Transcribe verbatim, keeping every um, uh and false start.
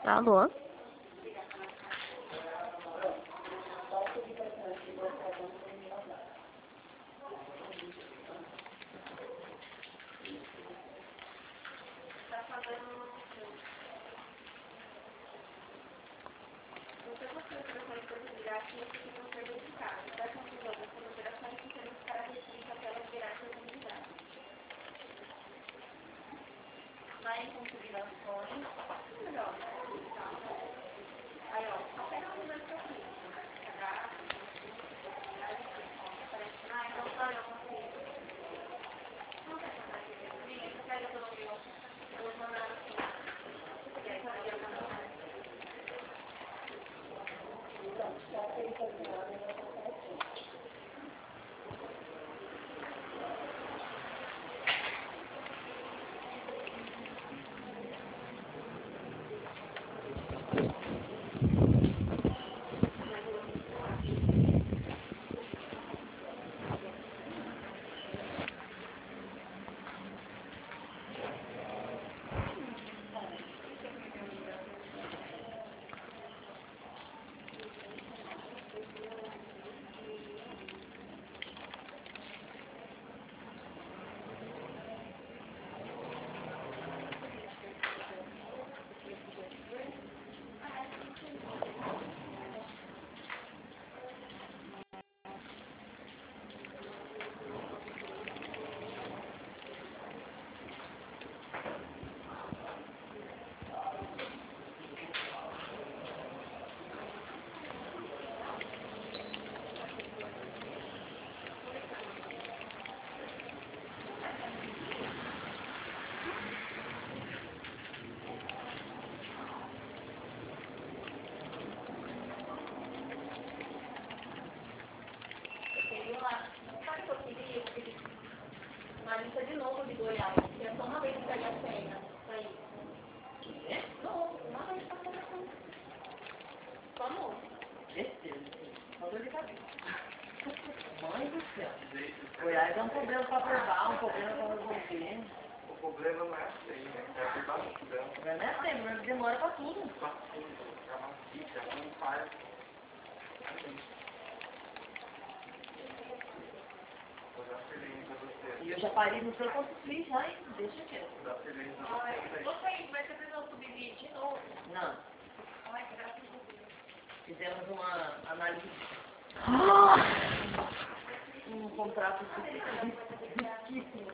Alô? Vai em configurações, melhor. Aí, ó, só pega o número que eu fiz. Ah, então só eu consigo. Não quer mandar aqui? Sim, você pega pelo meu. Eu vou mandar aqui. E aí, pode ir a câmera. Uma lista de novo de Goiás, que é só uma vez que pega a senha pra ir. É? Não, uma vez pra pegar a senha. Vamos. Certeza. Só dor de cabeça. Mãe do céu. Goiás é um problema pra provar, um problema pra resolver. O problema não é a senha, é a verdade. O problema é a senha, mas demora pra tudo. Pra tudo, é uma ficha, não faz. Vou dar feliz pra você. E eu já parei no seu quanto fiz já, hein? Deixa quieto. Vou dar feliz pra Ai, você. você vai ter que subir de novo. Não. Ai, graças a Deus. Fizemos uma análise, um contrato de